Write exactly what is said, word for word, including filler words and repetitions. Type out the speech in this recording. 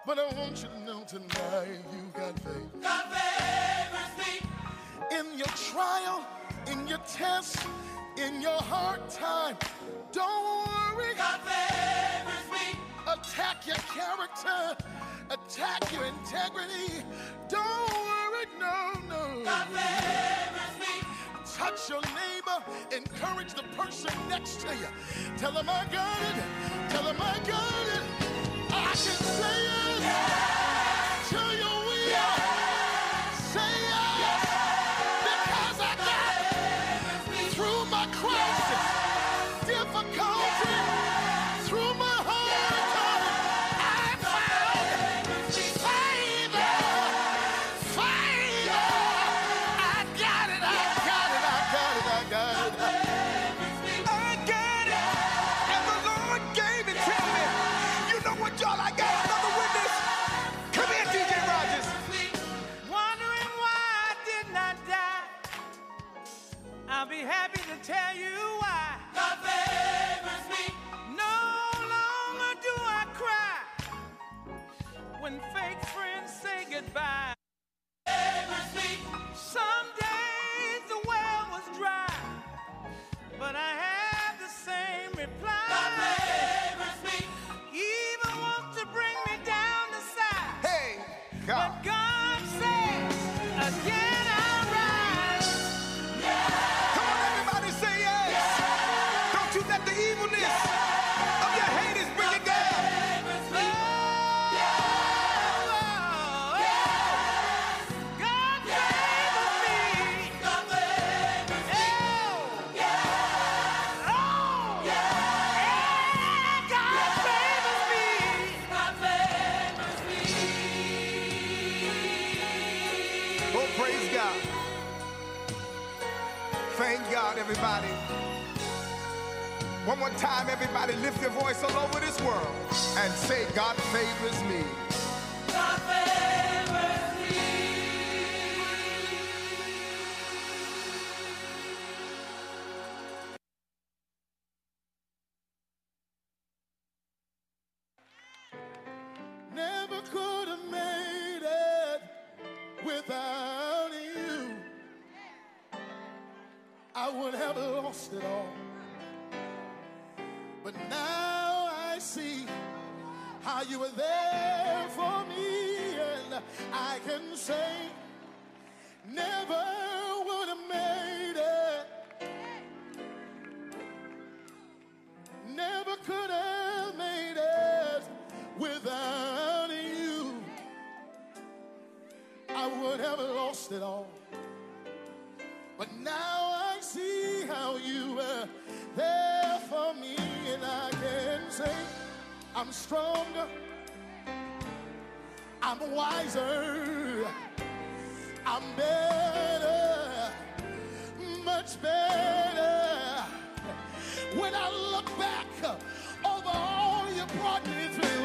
But I want you to know tonight you got faith. God favors me. In your trial, in your test, in your hard time, don't worry. God favors me. Attack your character, attack your integrity. Don't worry, no, no. God favors me. Touch your neighbor, encourage the person next to you. Tell them I got it, tell them I got it. I can say it yes. To your will. Yes. Say yes, yes. Because I got it. Through my crisis, yes. Difficulty, yes. Through my hard time, I found favor, favor. I got it, I got it, I got it, I got it. I got it, and the Lord gave it to me. You know what, y'all? I got another witness. Come here, D J Rogers. Wondering why I did not die. I'll be happy to tell you why. God favors me. No longer do I cry when fake friends say goodbye. Favors me. Some days the well was dry, but I have the same reply. God favors me. Even wants to bring me down the side. Hey, God. But God says, again I'll rise. Come on, everybody, say yes. Don't you let the evilness of your haters bring you down. Favors me. God favors me. God favors me. Oh, oh, yeah, God favors me. God favors me. Oh, praise God. Thank God, everybody. One more time, everybody, lift your voice all over this world and say, God favors me. God favors me. Never could have made it without you. I would have lost it all. But now I see how you were there for me, and I can say, never would have made it. Never could have made it without you. I would have lost it all. But now I see how you were there for me, and I can say I'm stronger, I'm wiser, I'm better, much better. When I look back over all you brought me through,